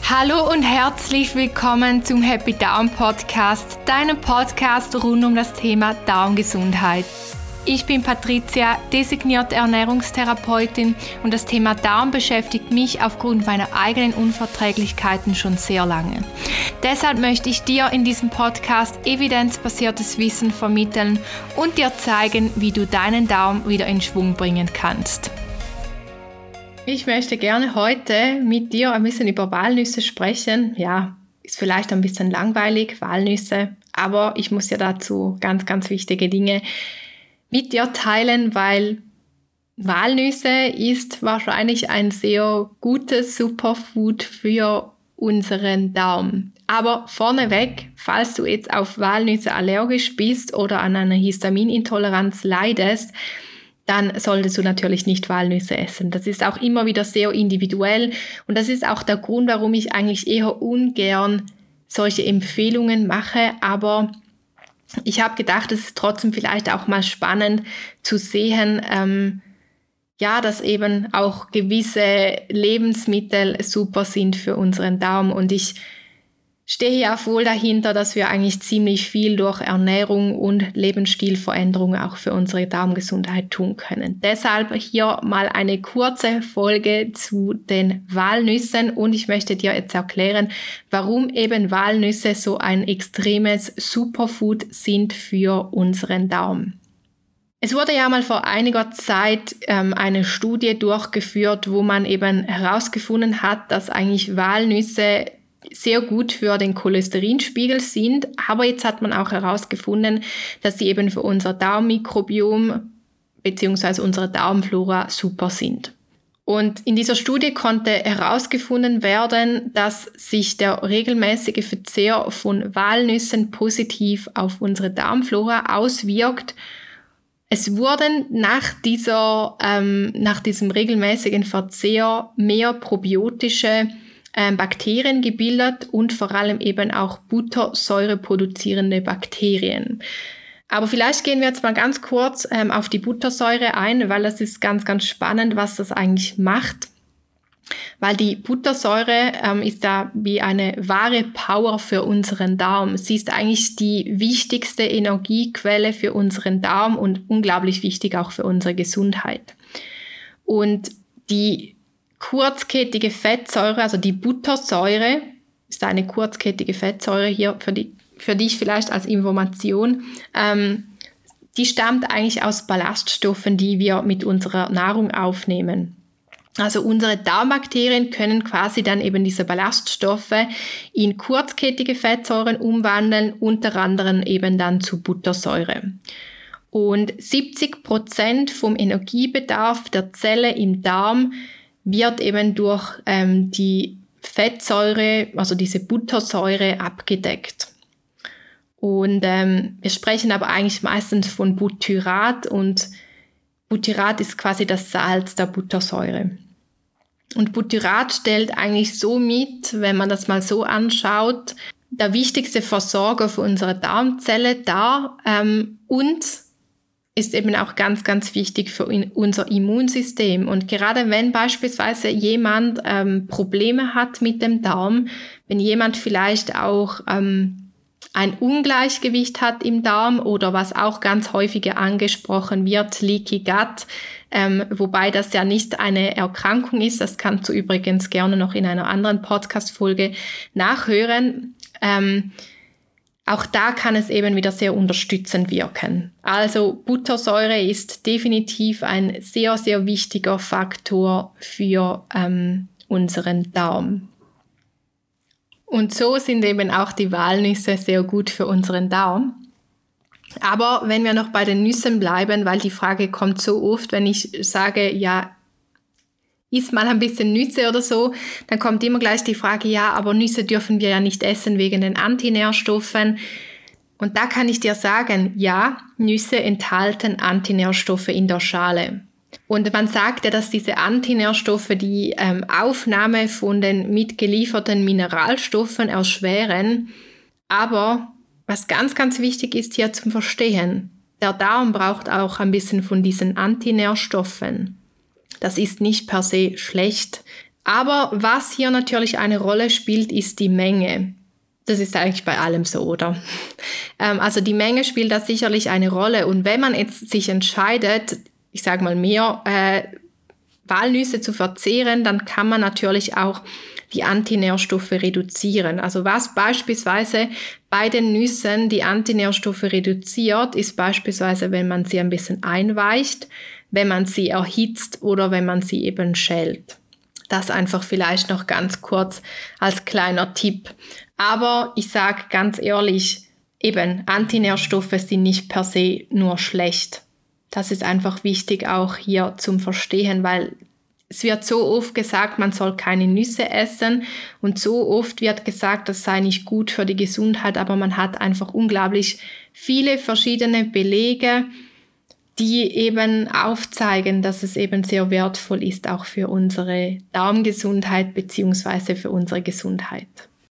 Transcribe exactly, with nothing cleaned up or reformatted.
Hallo und herzlich willkommen zum Happy Darm Podcast, deinem Podcast rund um das Thema Darmgesundheit. Ich bin Patricia, designierte Ernährungstherapeutin, und das Thema Darm beschäftigt mich aufgrund meiner eigenen Unverträglichkeiten schon sehr lange. Deshalb möchte ich dir in diesem Podcast evidenzbasiertes Wissen vermitteln und dir zeigen, wie du deinen Darm wieder in Schwung bringen kannst. Ich möchte gerne heute mit dir ein bisschen über Walnüsse sprechen. Ja, ist vielleicht ein bisschen langweilig, Walnüsse, aber ich muss ja dazu ganz, ganz wichtige Dinge mit dir teilen, weil Walnüsse ist wahrscheinlich ein sehr gutes Superfood für unseren Darm. Aber vorneweg, falls du jetzt auf Walnüsse allergisch bist oder an einer Histaminintoleranz leidest, dann solltest du natürlich nicht Walnüsse essen. Das ist auch immer wieder sehr individuell und das ist auch der Grund, warum ich eigentlich eher ungern solche Empfehlungen mache, aber ich habe gedacht, es ist trotzdem vielleicht auch mal spannend zu sehen, ähm, ja, dass eben auch gewisse Lebensmittel super sind für unseren Darm, und ich stehe ja voll dahinter, dass wir eigentlich ziemlich viel durch Ernährung und Lebensstilveränderungen auch für unsere Darmgesundheit tun können. Deshalb hier mal eine kurze Folge zu den Walnüssen, und ich möchte dir jetzt erklären, warum eben Walnüsse so ein extremes Superfood sind für unseren Darm. Es wurde ja mal vor einiger Zeit ähm, eine Studie durchgeführt, wo man eben herausgefunden hat, dass eigentlich Walnüsse sehr gut für den Cholesterinspiegel sind, aber jetzt hat man auch herausgefunden, dass sie eben für unser Darmmikrobiom bzw. unsere Darmflora super sind. Und in dieser Studie konnte herausgefunden werden, dass sich der regelmäßige Verzehr von Walnüssen positiv auf unsere Darmflora auswirkt. Es wurden nach dieser, ähm, nach diesem regelmäßigen Verzehr mehr probiotische Bakterien gebildet und vor allem eben auch Buttersäure produzierende Bakterien. Aber vielleicht gehen wir jetzt mal ganz kurz ähm, auf die Buttersäure ein, weil das ist ganz, ganz spannend, was das eigentlich macht. Weil die Buttersäure ähm, ist da wie eine wahre Power für unseren Darm. Sie ist eigentlich die wichtigste Energiequelle für unseren Darm und unglaublich wichtig auch für unsere Gesundheit. Und die kurzkettige Fettsäure, also die Buttersäure, ist eine kurzkettige Fettsäure hier für, die, für dich vielleicht als Information. Ähm, die stammt eigentlich aus Ballaststoffen, die wir mit unserer Nahrung aufnehmen. Also unsere Darmbakterien können quasi dann eben diese Ballaststoffe in kurzkettige Fettsäuren umwandeln, unter anderem eben dann zu Buttersäure. Und siebzig Prozent vom Energiebedarf der Zelle im Darm wird eben durch ähm, die Fettsäure, also diese Buttersäure, abgedeckt. Und ähm, wir sprechen aber eigentlich meistens von Butyrat, und Butyrat ist quasi das Salz der Buttersäure. Und Butyrat stellt eigentlich somit, wenn man das mal so anschaut, der wichtigste Versorger für unsere Darmzelle dar ähm, und ist eben auch ganz, ganz wichtig für unser Immunsystem. Und gerade wenn beispielsweise jemand ähm, Probleme hat mit dem Darm, wenn jemand vielleicht auch ähm, ein Ungleichgewicht hat im Darm oder was auch ganz häufig angesprochen wird, Leaky Gut, ähm, wobei das ja nicht eine Erkrankung ist, das kannst du übrigens gerne noch in einer anderen Podcast-Folge nachhören. Ähm, Auch da kann es eben wieder sehr unterstützend wirken. Also Buttersäure ist definitiv ein sehr, sehr wichtiger Faktor für ähm, unseren Darm. Und so sind eben auch die Walnüsse sehr gut für unseren Darm. Aber wenn wir noch bei den Nüssen bleiben, weil die Frage kommt so oft, wenn ich sage, ja, iss mal ein bisschen Nüsse oder so, dann kommt immer gleich die Frage, ja, aber Nüsse dürfen wir ja nicht essen wegen den Antinährstoffen. Und da kann ich dir sagen, ja, Nüsse enthalten Antinährstoffe in der Schale. Und man sagt ja, dass diese Antinährstoffe die ähm, Aufnahme von den mitgelieferten Mineralstoffen erschweren. Aber was ganz, ganz wichtig ist hier zum Verstehen, der Darm braucht auch ein bisschen von diesen Antinährstoffen. Das ist nicht per se schlecht, Aber was hier natürlich eine Rolle spielt, ist die Menge. Das ist eigentlich bei allem so, oder? Ähm, also die Menge spielt da sicherlich eine Rolle. Und wenn man jetzt sich entscheidet, ich sage mal mehr äh, Walnüsse zu verzehren, dann kann man natürlich auch die Antinährstoffe reduzieren. Also was beispielsweise bei den Nüssen die Antinährstoffe reduziert, ist beispielsweise, wenn man sie ein bisschen einweicht, wenn man sie erhitzt oder wenn man sie eben schält. Das einfach vielleicht noch ganz kurz als kleiner Tipp. Aber ich sage ganz ehrlich, eben Antinährstoffe sind nicht per se nur schlecht. Das ist einfach wichtig auch hier zum Verstehen, weil es wird so oft gesagt, man soll keine Nüsse essen und so oft wird gesagt, das sei nicht gut für die Gesundheit, aber man hat einfach unglaublich viele verschiedene Belege, die eben aufzeigen, dass es eben sehr wertvoll ist, auch für unsere Darmgesundheit bzw. für unsere Gesundheit.